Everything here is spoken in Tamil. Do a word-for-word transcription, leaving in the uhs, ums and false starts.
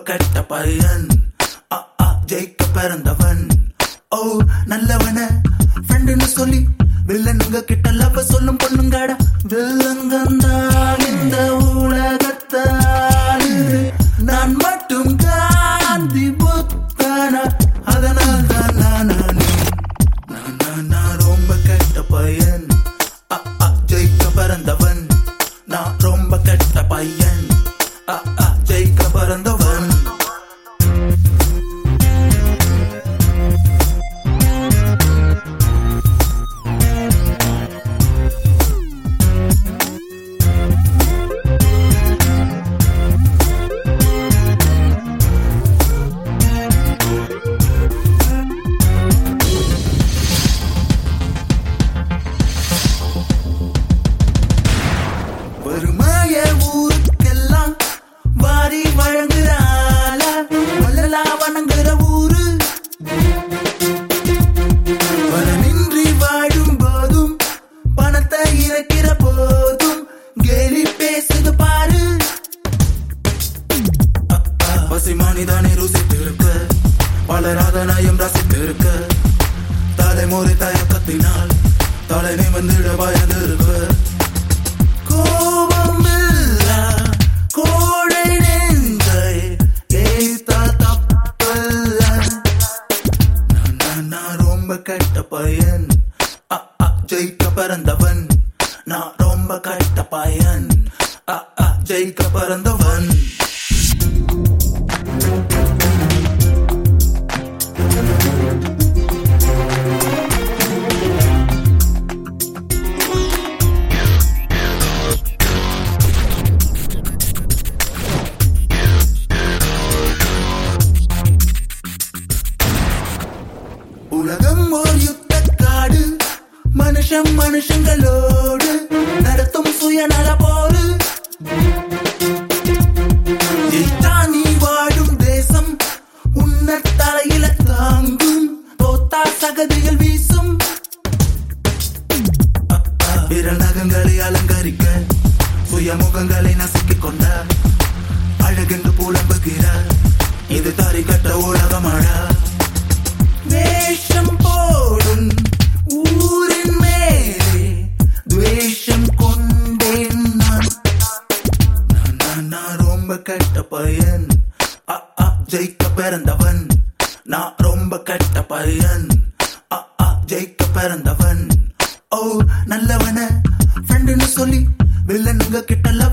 கெட்ட பையன், அ அ ஜெயிக்க பிறந்தவன். ஓ நல்லவன ஃப்ரெண்டுன்னு சொல்லி வில்லனுங்க கிட்ட லவ் சொல்லும் பொண்ணுங்கடா. வில்லங்கந்தான் இந்த உலகத்தால் நான் மட்டும் காந்தி புத்தானா. அதனால் தான் நான் நான் ரொம்ப கெட்ட பையன், அ அ ஜெயிக்க பிறந்தவன். நான் ரொம்ப கெட்ட பையன், அ அ ஜெயிக்க பிறந்தவன். வருமாய ஊருக்கெல்லாம் வாரி வழங்குறாள, வள்ளலா வணங்குற ஊரு. பணமின்றி வாழும் போதும் பணத்தை இறக்கிற போதும் கேலி பேசுது பாரு. பசி மனிதனை ருசித்து இருக்க, வளராத நயம் ரசித்து இருக்க, தலைமுறை தயக்கத்தினால் தலை நிமிர்ந்திட வயது இருக்க. கோபமில்லா கோடை நெஞ்சை ஏய்த்தால் தப்பல்ல. நான் நான் ரொம்ப கெட்ட பையன், அ அ ஜெயிக்க பிறந்தவன். நான் ரொம்ப கெட்ட பையன், அ அ ஜெயிக்க பிறந்தவன். உலகம் ஓர் யுத்த காடு, மனுஷன் மனுஷங்களோடு நடத்தும் சுயநல போரு. நீ வாழும் தேசம் உன்ன தலையில தாங்கும், தோத்தா சகதிகள் வீசும். விரல் நகங்களை அலங்கரிக்க சுயமுகங்களை நசுக்கிக் கொண்ட அழகென்று புலம்புகிறார். இது தறி கட்ட உலகமாடா. வேஷம் போடும் ஊரின் மேலே துவேஷம் கொண்டேன் நான். நான் நான் ரொம்ப கெட்ட பையன், அ அ ஜெயிக்க பிறந்தவன். நான் ரொம்ப கெட்ட பையன், அ அ ஜெயிக்க பிறந்தவன். ஓ நல்லவன ஃப்ரெண்டுன்னு சொல்லி வில்லனுங்க கிட்ட